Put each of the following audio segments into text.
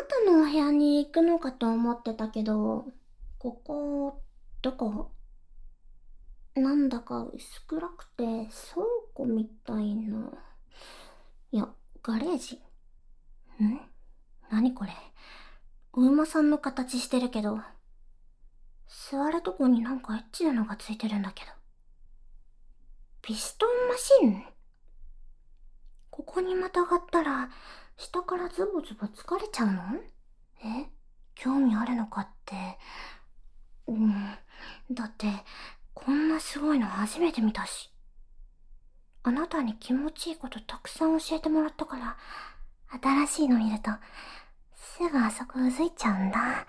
たのお部屋に行くのかと思ってたけど、ここ、どこ？なんだか薄暗くて倉庫みたいな。いや、ガレージ？何これ？お馬さんの形してるけど、座るとこになんかエッチなのがついてるんだけど。ピストンマシン？ここにまたがったら、下からズボズボ疲れちゃうの？え？興味あるのかって。だって、こんなすごいの初めて見たし。あなたに気持ちいいことたくさん教えてもらったから、新しいの見ると、すぐあそこうずいちゃうんだ。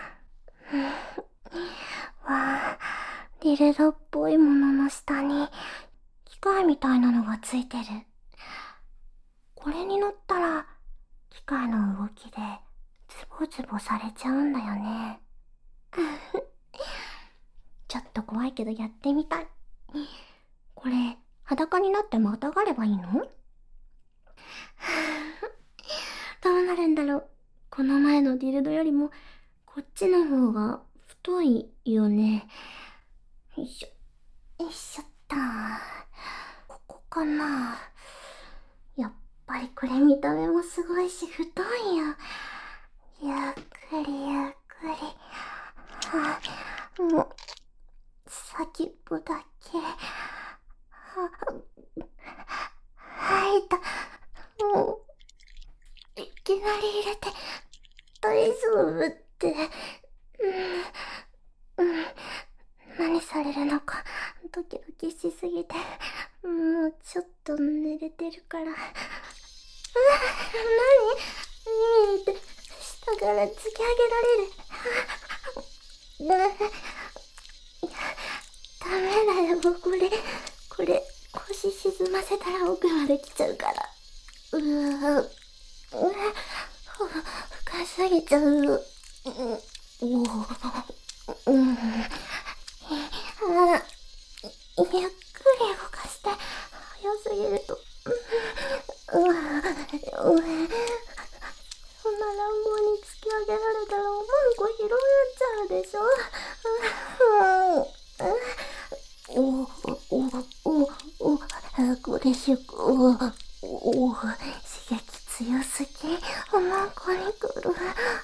わあ、ディルドっぽいものの下に、機械みたいなのがついてる。これに乗ったら、機械の動きで、ズボズボされちゃうんだよね。ちょっと怖いけどやってみたい。これ、裸になってまたがればいいの？どうなるんだろう。この前のディルドよりも、こっちの方が太いよね。よいしょ。よいしょっと。ここかな。やっぱりこれ見た目もすごいし太いよ。ゆっくりゆっくり。もう、先っぽだけ。吐いた。もう、いきなり入れて、大丈夫って。何されるのか、ドキドキしすぎて、もうちょっと寝れてるから。何って、下から突き上げられる。ダメだよ、これ、腰沈ませたら奥まで来ちゃうから。深すぎちゃう。ゆっくり動かして、早すぎると。そんな乱暴に突き上げられたらおまんこ広がっちゃうでしょ。これしゅく、刺激強すぎ、おまんこにくる。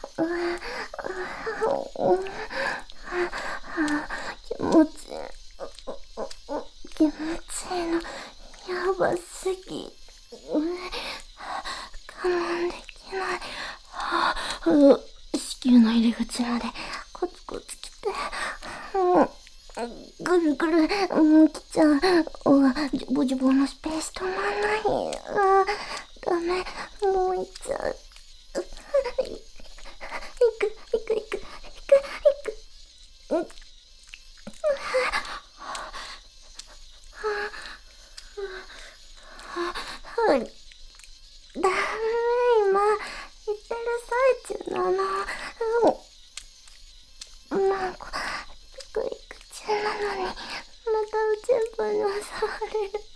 気持ちいい。気持ちいいの、やばすぎ。我慢できない。子宮の入り口までコツコツ来て、ぐるぐる、来ちゃう。ジョボジョボのスペース止まんない。ダメ、もう行っちゃう。行く。ダメ、今、言ってる最中なの。なんか、ピクピク中なのに、また宇宙分に襲われる。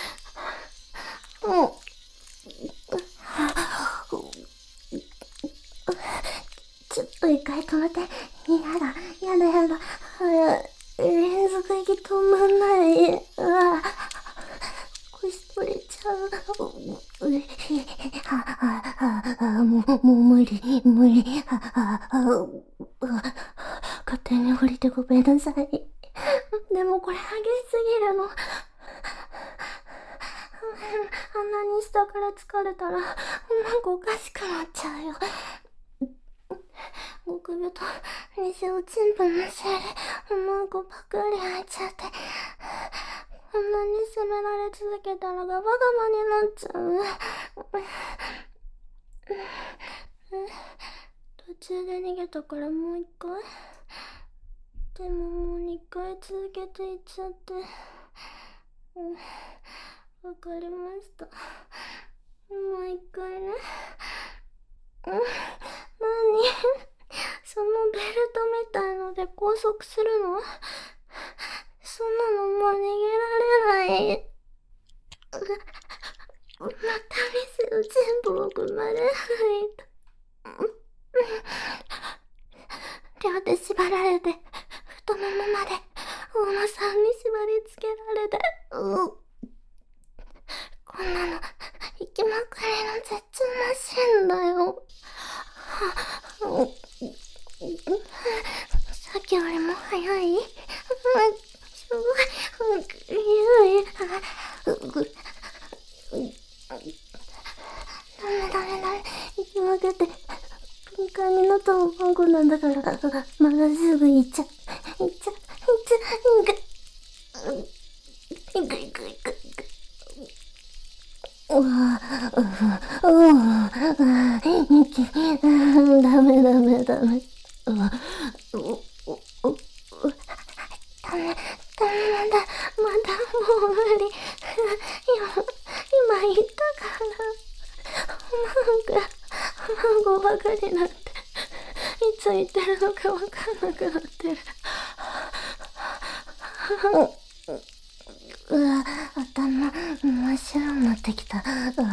ちょっと一回止めて。やだ。連続息止まんない。腰取れちゃう。もう無理。勝手に降りてごめんなさい。でもこれ激しすぎるの。あんなに下から疲れたら、なんかおかしくなっちゃうよ。極太水を全部のせいで、なんかパクリ入っちゃって。こんなに責められ続けたらガバガバになっちゃう。途中で逃げたからもう一回。でももう2回続けていっちゃって。わかりました。もう一回ね。何？そのベルトみたいので拘束するの？そんなのもう逃げられない。またミスを全部奥まで吐いた。 両手縛られて、太ももまで、大野さんに縛り付けられて、こんなの、行きまくりの絶望シーンだよ。さっきよりも早い？すごい、ゆい。ダメ。行きまくって。敏感になったおまんこなんだから、まだすぐ行っちゃ。行く。ダメ。ダメ。ダメなんだ。まだもう無理。今言ったから。おまんこばかりなんて、いつ言ってるのかわかんなくなってる。頭真っ白になってきた。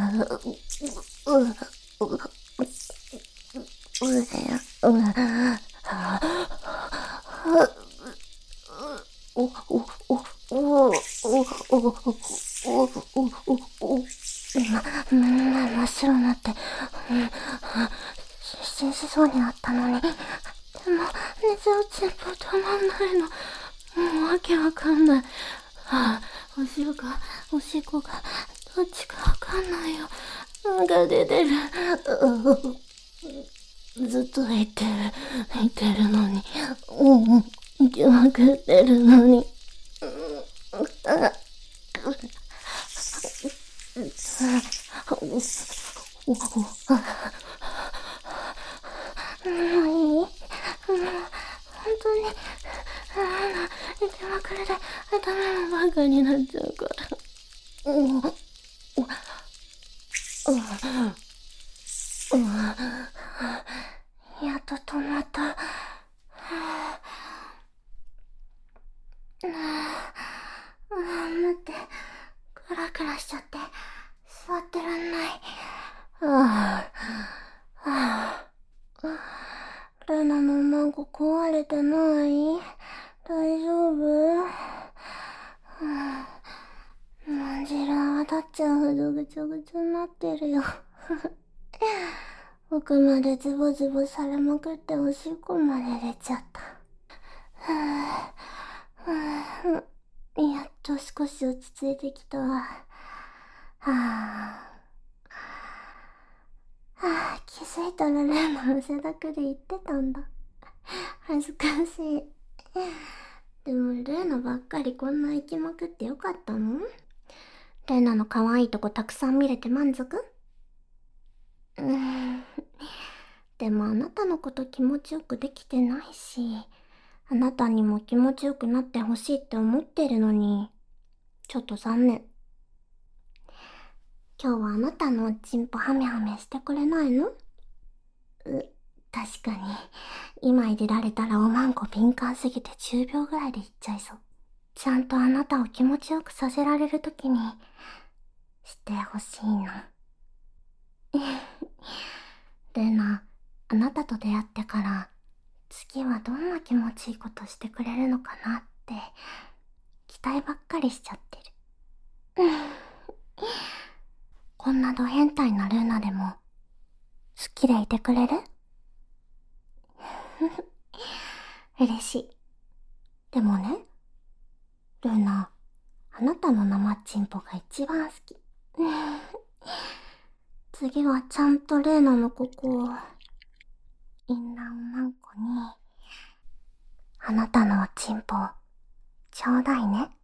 真っ白になって、失神しそうになったのに。でも、熱落ちっぽ止まんないの。もうわけわかんない。おしっこが、どっちかわかんないよ。なんか出てる。ずっと言ってるのに。行きまくってるのに。もういい？本当に、行きまくりで頭もバカになっちゃうから。やっと止まった。待って、クラクラしちゃって座ってらんない。ルナのマンコ壊れてない？大丈夫？マジラはたっちゃんほどぐちょぐちょになってるよ。奥までズボズボされまくっておしっこまで出ちゃった。やっと少し落ち着いてきたわ。気づいたらレンの汗だくで言ってたんだ。恥ずかしい。でもレーナばっかりこんな行きまくってよかったの？レーナの可愛いとこたくさん見れて満足？でもあなたのこと気持ちよくできてないし、あなたにも気持ちよくなってほしいって思ってるのに、ちょっと残念。今日はあなたのおちんぽハメハメしてくれないの？確かに、今入れられたらおまんこ敏感すぎて10秒ぐらいでいっちゃいそう。ちゃんとあなたを気持ちよくさせられるときに、してほしいの。ルナ、あなたと出会ってから、次はどんな気持ちいいことしてくれるのかなって、期待ばっかりしちゃってる。こんなド変態なルナでも、好きでいてくれる？嬉しい。でもね、ルナ、あなたの生チンポが一番好き。次はちゃんとレーナのここを、インナーおまんこに、あなたのおちんぽ、ちょうだいね。